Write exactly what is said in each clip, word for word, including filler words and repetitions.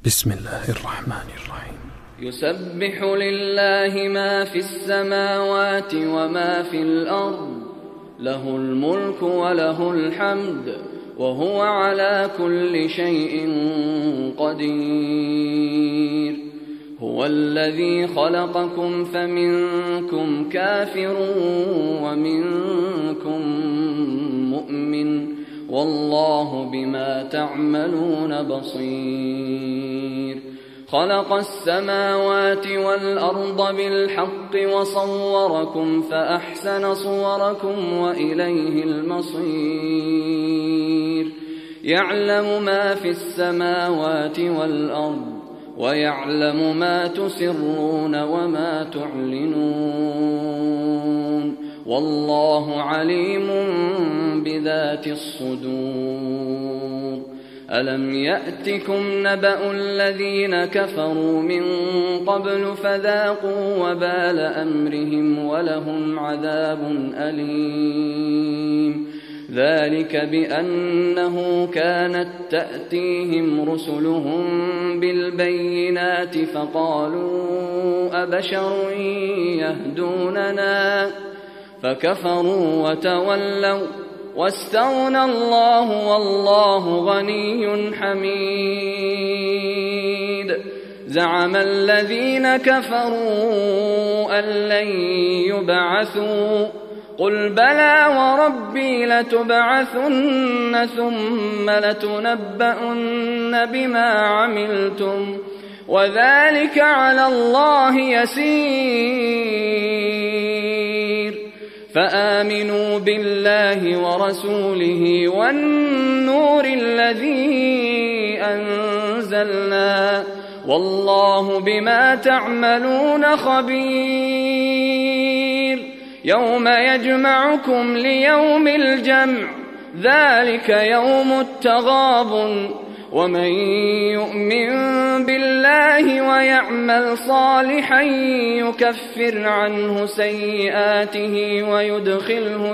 بسم الله الرحمن الرحيم. يسبح لله ما في السماوات وما في الأرض، له الملك وله الحمد، وهو على كل شيء قدير. هو الذي خلقكم فمنكم كافر ومنكم مؤمن، والله بما تعملون بصير. خلق السماوات والأرض بالحق وصوركم فأحسن صوركم وإليه المصير. يعلم ما في السماوات والأرض ويعلم ما تسرون وما تعلنون، والله عليم بذات الصدور. ألم يأتكم نبأ الذين كفروا من قبل فذاقوا وبال أمرهم ولهم عذاب أليم. ذلك بأنه كانت تأتيهم رسلهم بالبينات فقالوا أبشر يهدوننا فكفروا وتولوا واستغنى الله والله غني حميد. زعم الذين كفروا أن لن يبعثوا، قل بلى وربي لتبعثن ثم لتنبؤن بما عملتم وذلك على الله يسير. فآمنوا بالله ورسوله والنور الذي أنزلنا، والله بما تعملون خبير. يوم يجمعكم ليوم الجمع، ذلك يوم التغابن. ومن يؤمن بالله ويعمل صالحا يكفر عنه سيئاته ويدخله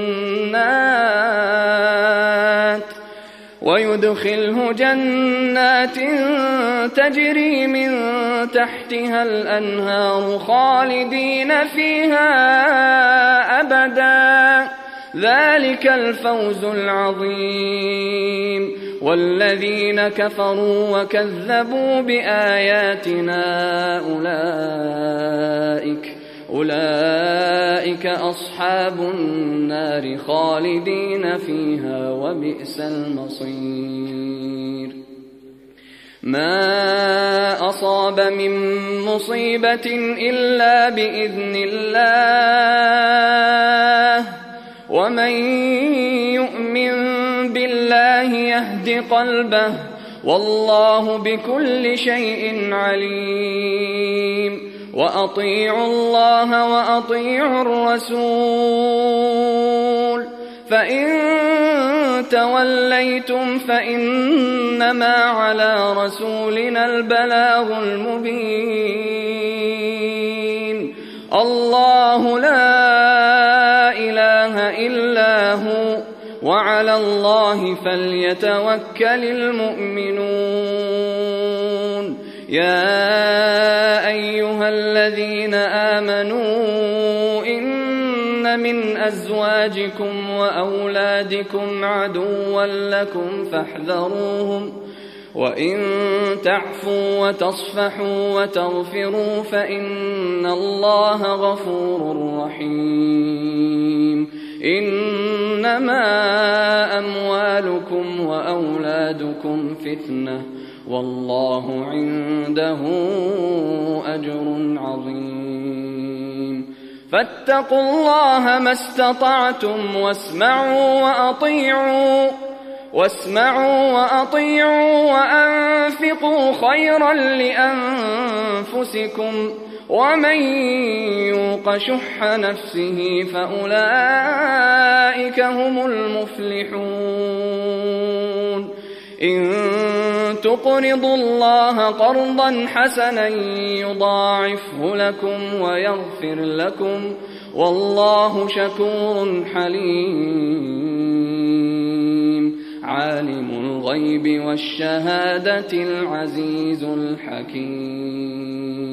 جنات ويدخله جنات تجري من تحتها الأنهار خالدين فيها أبدا، ذلك الفوز العظيم. والذين كفروا وكذبوا بآياتنا أولئك أولئك أصحاب النار خالدين فيها وبئس المصير. ما أصاب من مصيبة إلا بإذن الله، ومن يؤمن بالله يهد قلبه، والله بكل شيء عليم. وأطيعوا الله وأطيعوا الرسول، فإن توليتم فإنما على رسولنا البلاغ المبين. الله لا إله إلا هو، وعلى الله فليتوكل المؤمنون. يا أيها الذين آمنوا إن من أزواجكم وأولادكم عدوا لكم فاحذروهم، وإن تعفوا وتصفحوا وتغفروا فإن الله غفور رحيم. إنما أموالكم وأولادكم فتنة، والله عنده أجر عظيم. فاتقوا الله ما استطعتم واسمعوا وأطيعوا واسمعوا وأطيعوا وأنفقوا خيرا لأنفسكم، ومن يوق شح نفسه فأولئك هم المفلحون. إن تقرضوا الله قرضا حسنا يضاعفه لكم ويغفر لكم، والله شكور حليم. عالم الغيب والشهادة العزيز الحكيم.